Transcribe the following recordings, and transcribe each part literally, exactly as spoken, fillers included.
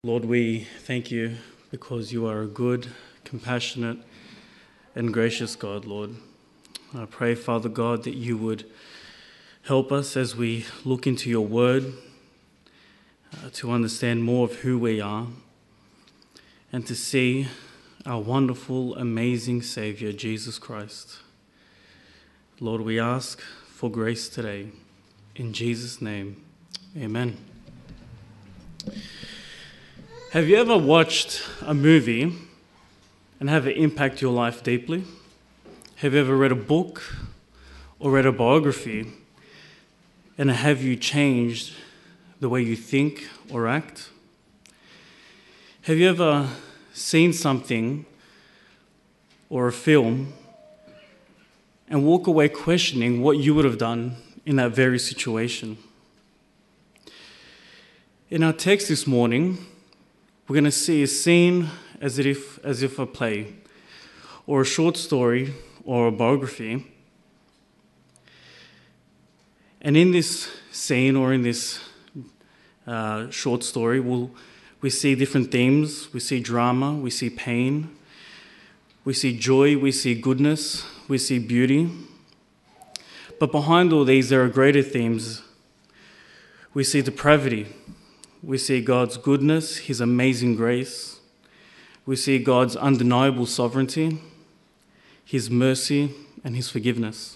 Lord, we thank you because you are a good, compassionate, and gracious God, Lord. I pray, Father God, that you would help us as we look into your word uh, to understand more of who we are and to see our wonderful, amazing Saviour, Jesus Christ. Lord, we ask for grace today. In Jesus' name, amen. Have you ever watched a movie and have it impact your life deeply? Have you ever read a book or read a biography and have you changed the way you think or act? Have you ever seen something or a film and walk away questioning what you would have done in that very situation? In our text this morning, we're going to see a scene as if, as if a play, or a short story, or a biography. And in this scene, or in this uh, short story, we'll, we see different themes. We see drama, we see pain, we see joy, we see goodness, we see beauty. But behind all these, there are greater themes. We see depravity. We see God's goodness, his amazing grace. We see God's undeniable sovereignty, his mercy, and his forgiveness.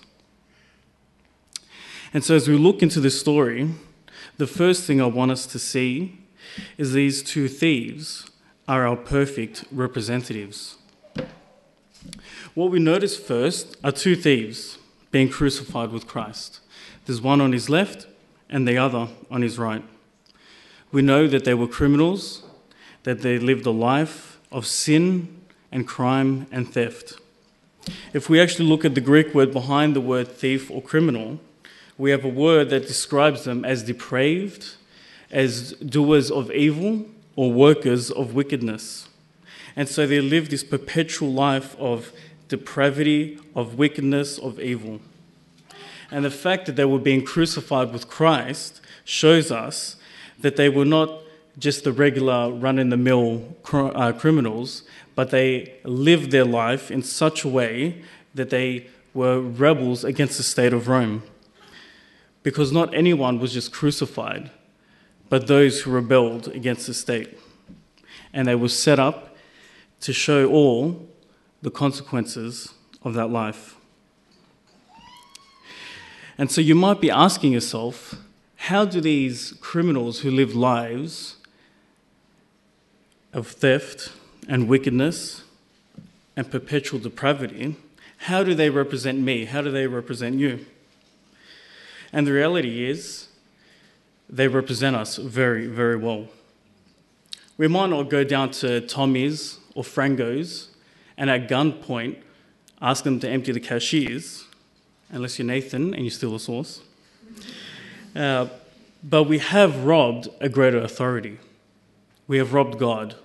And so as we look into this story, the first thing I want us to see is these two thieves are our perfect representatives. What we notice first are two thieves being crucified with Christ. There's one on his left and the other on his right. We know that they were criminals, that they lived a life of sin and crime and theft. If we actually look at the Greek word behind the word thief or criminal, we have a word that describes them as depraved, as doers of evil or workers of wickedness. And so they lived this perpetual life of depravity, of wickedness, of evil. And the fact that they were being crucified with Christ shows us that they were not just the regular run-in-the-mill cr- uh, criminals, but they lived their life in such a way that they were rebels against the state of Rome. Because not anyone was just crucified, but those who rebelled against the state. And they were set up to show all the consequences of that life. And so you might be asking yourself, how do these criminals who live lives of theft and wickedness and perpetual depravity, how do they represent me? How do they represent you? And the reality is, they represent us very, very well. We might not go down to Tommy's or Frango's and at gunpoint ask them to empty the cashiers, unless you're Nathan and you steal the sauce. Uh, but we have robbed a greater authority. We have robbed God.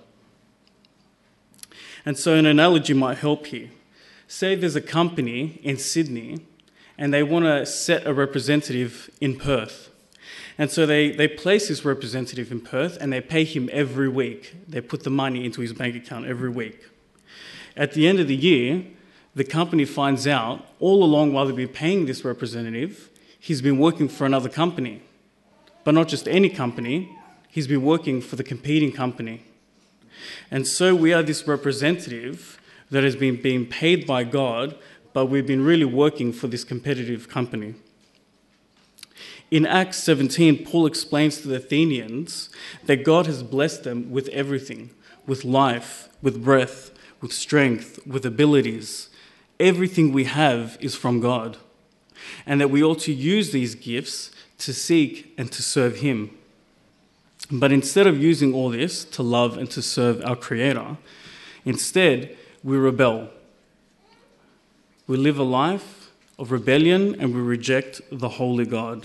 And so an analogy might help here. Say there's a company in Sydney and they want to set a representative in Perth. And so they, they place this representative in Perth and they pay him every week. They put the money into his bank account every week. At the end of the year, the company finds out all along while they've been paying this representative, he's been working for another company. But not just any company, he's been working for the competing company. And so we are this representative that has been being paid by God, but we've been really working for this competitive company. In Acts seventeen, Paul explains to the Athenians that God has blessed them with everything, with life, with breath, with strength, with abilities. Everything we have is from God, and that we ought to use these gifts to seek and to serve him. But instead of using all this to love and to serve our Creator, instead we rebel. We live a life of rebellion and we reject the holy God.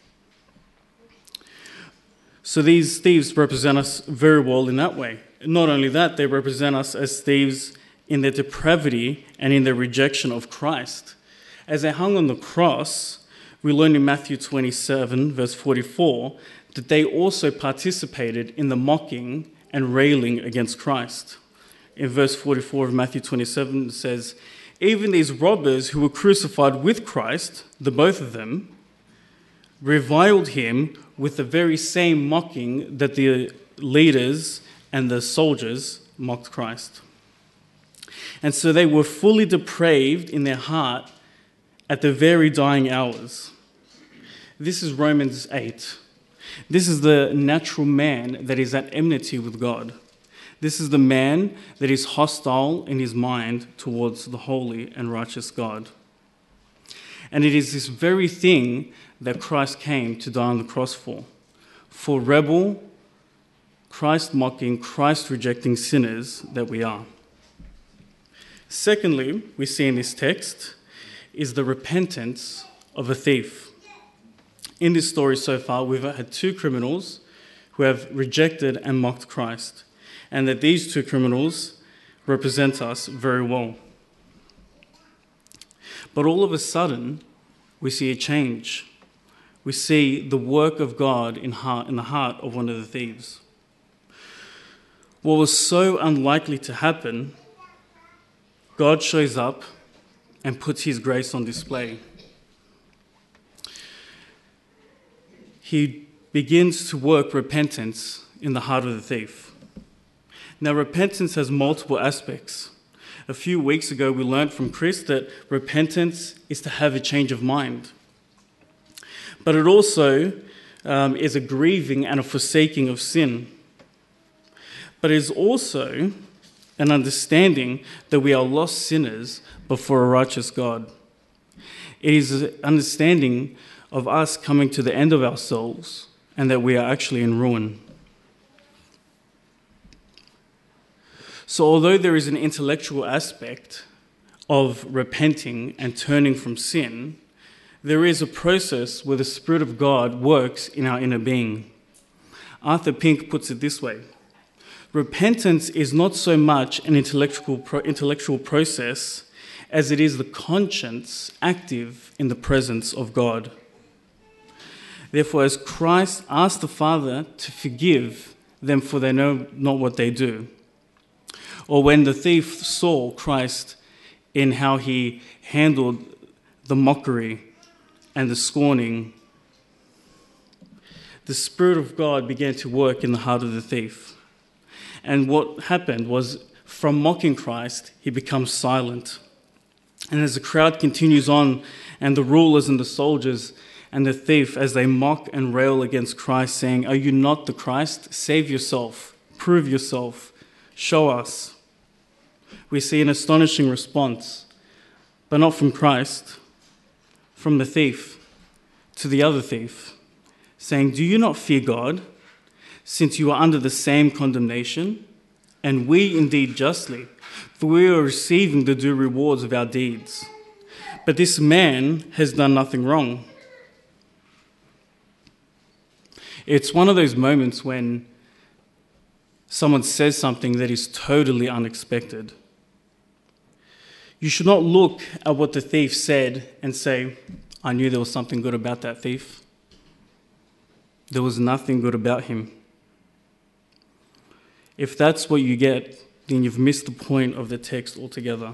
So these thieves represent us very well in that way. Not only that, they represent us as thieves in their depravity and in their rejection of Christ. As they hung on the cross, we learn in Matthew twenty-seven, verse forty-four, that they also participated in the mocking and railing against Christ. In verse forty-four of Matthew twenty-seven, it says, "Even these robbers who were crucified with Christ, the both of them, reviled him with the very same mocking that the leaders and the soldiers mocked Christ." And so they were fully depraved in their heart at the very dying hours. This is Romans eight. This is the natural man that is at enmity with God. This is the man that is hostile in his mind towards the holy and righteous God. And it is this very thing that Christ came to die on the cross for. For rebel, Christ-mocking, Christ-rejecting sinners that we are. Secondly, we see in this text is the repentance of a thief. In this story so far, we've had two criminals who have rejected and mocked Christ, and that these two criminals represent us very well. But all of a sudden, we see a change. We see the work of God in, heart, in the heart of one of the thieves. What was so unlikely to happen, God shows up and puts his grace on display. He begins to work repentance in the heart of the thief. Now, repentance has multiple aspects. A few weeks ago, we learned from Chris that repentance is to have a change of mind. But it also um, is a grieving and a forsaking of sin. But it is also an understanding that we are lost sinners before a righteous God. It is an understanding of us coming to the end of ourselves and that we are actually in ruin. So although there is an intellectual aspect of repenting and turning from sin, there is a process where the Spirit of God works in our inner being. Arthur Pink puts it this way: repentance is not so much an intellectual pro- intellectual process as it is the conscience active in the presence of God. Therefore, as Christ asked the Father to forgive them for they know not what they do, or when the thief saw Christ in how he handled the mockery and the scorning, the Spirit of God began to work in the heart of the thief. And what happened was, from mocking Christ, he becomes silent. And as the crowd continues on, and the rulers and the soldiers and the thief, as they mock and rail against Christ, saying, "Are you not the Christ? Save yourself, prove yourself, show us," we see an astonishing response, but not from Christ, from the thief to the other thief, saying, "Do you not fear God, since you are under the same condemnation? And we indeed justly, for we are receiving the due rewards of our deeds. But this man has done nothing wrong." It's one of those moments when someone says something that is totally unexpected. You should not look at what the thief said and say, "I knew there was something good about that thief." There was nothing good about him. If that's what you get, then you've missed the point of the text altogether.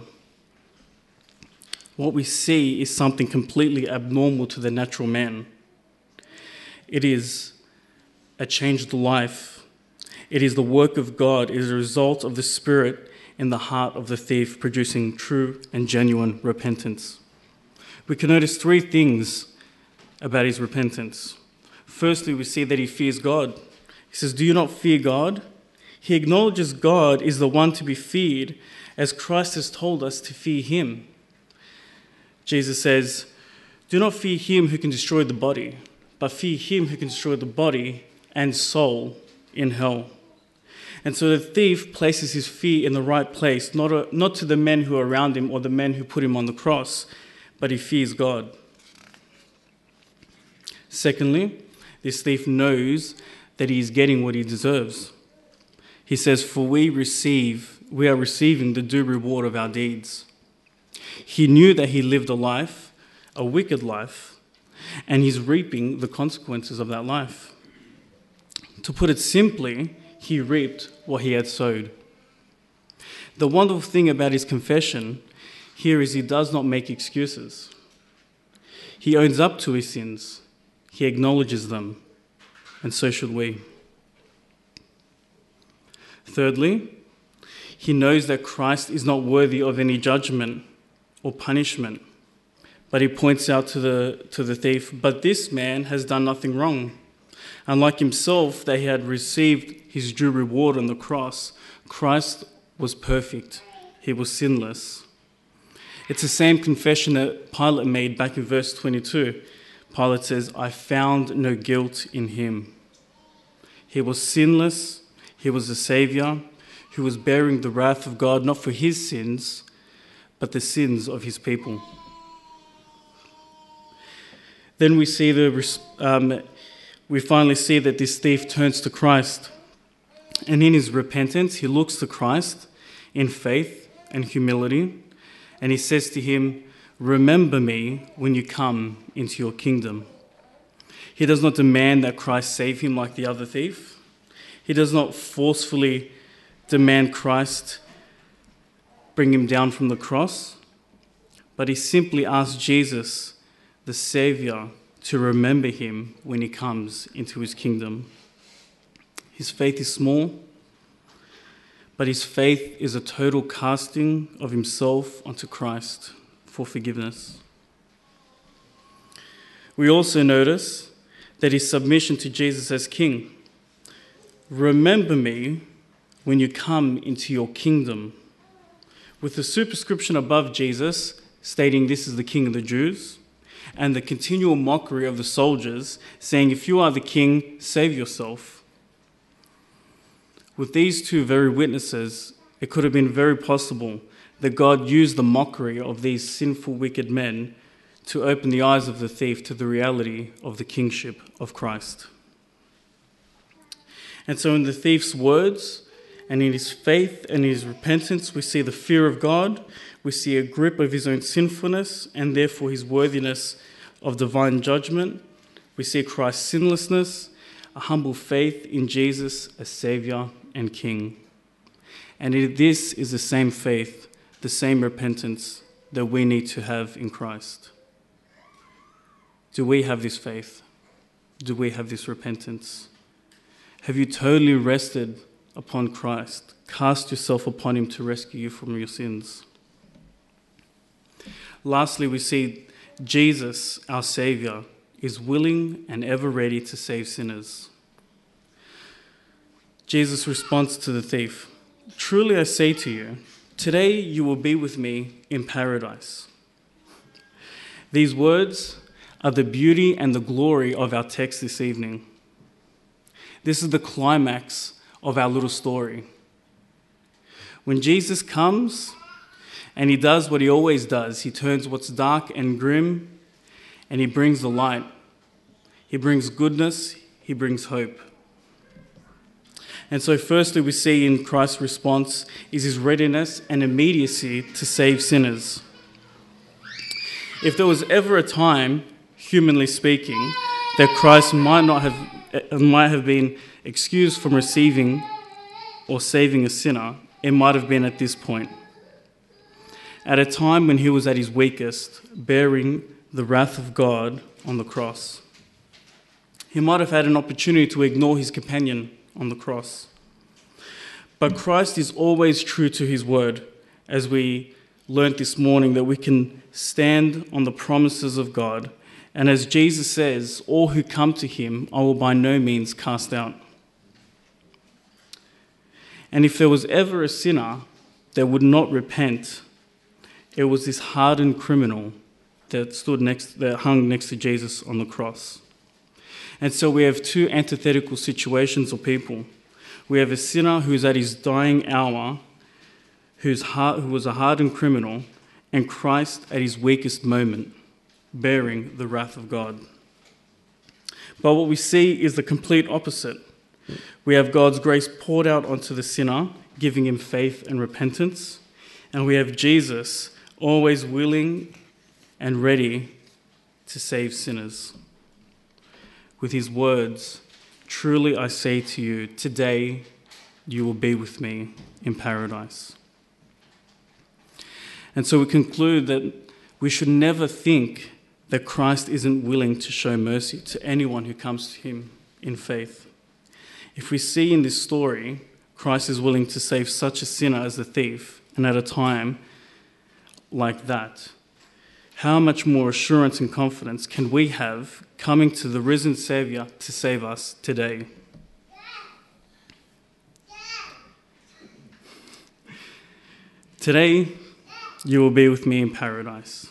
What we see is something completely abnormal to the natural man. It is a changed life. It is the work of God. It is a result of the Spirit in the heart of the thief, producing true and genuine repentance. We can notice three things about his repentance. Firstly, we see that he fears God. He says, "Do you not fear God?" He acknowledges God is the one to be feared, as Christ has told us to fear him. Jesus says, "Do not fear him who can destroy the body, but fear him who can destroy the body and soul in hell." And so the thief places his fear in the right place, not, a, not to the men who are around him or the men who put him on the cross, but he fears God. Secondly, this thief knows that he is getting what he deserves. He says, "For we receive, we are receiving the due reward of our deeds." He knew that he lived a life, a wicked life, and he's reaping the consequences of that life. To put it simply, he reaped what he had sowed. The wonderful thing about his confession here is he does not make excuses. He owns up to his sins. He acknowledges them, and so should we. Thirdly, he knows that Christ is not worthy of any judgment or punishment, but he points out to the, to the thief, but this man has done nothing wrong. Unlike himself, that he had received his due reward on the cross, Christ was perfect. He was sinless. It's the same confession that Pilate made back in verse twenty-two. Pilate says, I found no guilt in him. He was sinless. He was a Saviour who was bearing the wrath of God, not for his sins, but the sins of his people. Then we see the um, we finally see that this thief turns to Christ. And in his repentance, he looks to Christ in faith and humility, and he says to him, remember me when you come into your kingdom. He does not demand that Christ save him like the other thief. He does not forcefully demand Christ bring him down from the cross, but he simply asks Jesus, the Saviour, to remember him when he comes into his kingdom. His faith is small, but his faith is a total casting of himself onto Christ for forgiveness. We also notice that his submission to Jesus as King. Remember me when you come into your kingdom. With the superscription above Jesus stating this is the King of the Jews, and the continual mockery of the soldiers saying, if you are the king, save yourself. With these two very witnesses, it could have been very possible that God used the mockery of these sinful, wicked men to open the eyes of the thief to the reality of the kingship of Christ. And so in the thief's words and in his faith and his repentance, we see the fear of God, we see a grip of his own sinfulness and therefore his worthiness of divine judgment. We see Christ's sinlessness, a humble faith in Jesus as Saviour and King. And this is the same faith, the same repentance that we need to have in Christ. Do we have this faith? Do we have this repentance? Have you totally rested upon Christ? Cast yourself upon him to rescue you from your sins. Lastly, we see Jesus, our Saviour, is willing and ever ready to save sinners. Jesus responds to the thief, truly I say to you, today you will be with me in paradise. These words are the beauty and the glory of our text this evening. This is the climax of our little story. When Jesus comes, and he does what he always does. He turns what's dark and grim, and he brings the light. He brings goodness. He brings hope. And so firstly, we see in Christ's response is his readiness and immediacy to save sinners. If there was ever a time, humanly speaking, that Christ might not have, might have been excused from receiving or saving a sinner, it might have been at this point. At a time when he was at his weakest, bearing the wrath of God on the cross. He might have had an opportunity to ignore his companion on the cross. But Christ is always true to his word, as we learnt this morning, that we can stand on the promises of God. And as Jesus says, all who come to him, I will by no means cast out. And if there was ever a sinner that would not repent, it was this hardened criminal that stood next, that hung next to Jesus on the cross. And so we have two antithetical situations of people. We have a sinner who's at his dying hour, who's hard, who was a hardened criminal, and Christ at his weakest moment, bearing the wrath of God. But what we see is the complete opposite. We have God's grace poured out onto the sinner, giving him faith and repentance. And we have Jesus always willing and ready to save sinners. With his words, truly I say to you, today you will be with me in paradise. And so we conclude that we should never think that Christ isn't willing to show mercy to anyone who comes to him in faith. If we see in this story, Christ is willing to save such a sinner as the thief, and at a time like that, how much more assurance and confidence can we have coming to the risen Saviour to save us today? Today, you will be with me in paradise.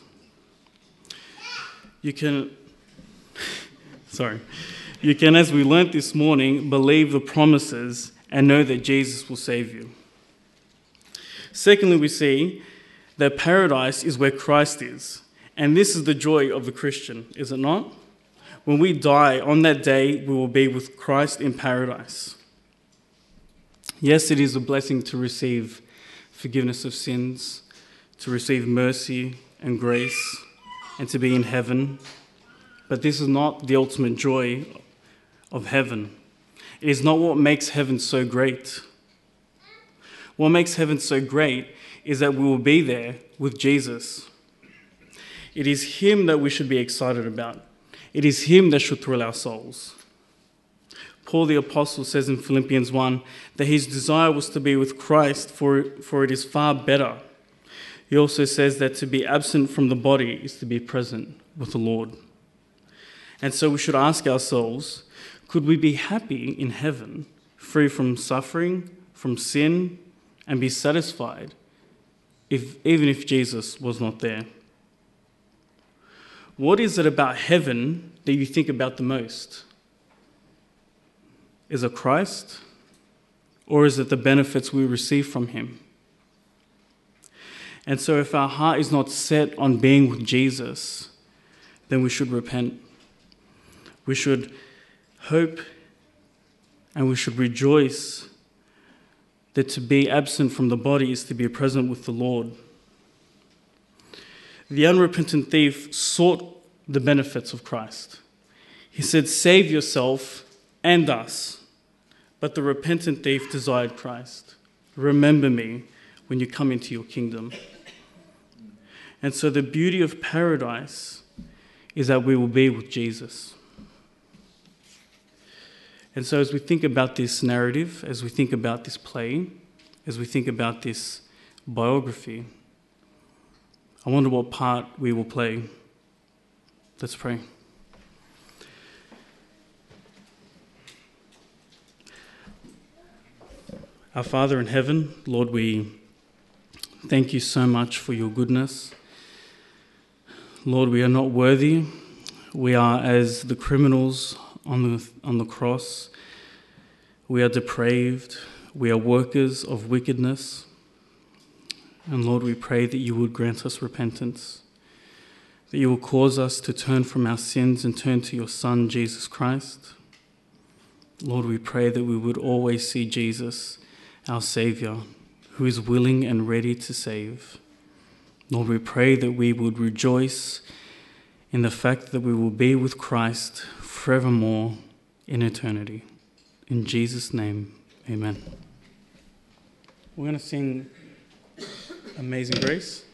You can, sorry, you can, as we learnt this morning, believe the promises and know that Jesus will save you. Secondly, we see that paradise is where Christ is. And this is the joy of the Christian, is it not? When we die, on that day, we will be with Christ in paradise. Yes, it is a blessing to receive forgiveness of sins, to receive mercy and grace, and to be in heaven. But this is not the ultimate joy of heaven. It is not what makes heaven so great. What makes heaven so great is that we will be there with Jesus. It is him that we should be excited about. It is him that should thrill our souls. Paul the Apostle says in Philippians one that his desire was to be with Christ, for, for it is far better. He also says that to be absent from the body is to be present with the Lord. And so we should ask ourselves, could we be happy in heaven, free from suffering, from sin, and be satisfied, if, even if Jesus was not there? What is it about heaven that you think about the most? Is it Christ, or is it the benefits we receive from him? And so if our heart is not set on being with Jesus, then we should repent. We should hope and we should rejoice that to be absent from the body is to be present with the Lord. The unrepentant thief sought the benefits of Christ. He said, "Save yourself and us." But the repentant thief desired Christ. "Remember me when you come into your kingdom." And so the beauty of paradise is that we will be with Jesus. And so as we think about this narrative, as we think about this play, as we think about this biography, I wonder what part we will play. Let's pray. Our Father in heaven, Lord, we thank you so much for your goodness. Lord, we are not worthy. We are as the criminals on the, on the cross. We are depraved. We are workers of wickedness. And Lord, we pray that you would grant us repentance, that you will cause us to turn from our sins and turn to your Son, Jesus Christ. Lord, we pray that we would always see Jesus, our Saviour, who is willing and ready to save. Lord, we pray that we would rejoice in the fact that we will be with Christ forevermore in eternity. In Jesus' name, amen. We're going to sing Amazing Grace.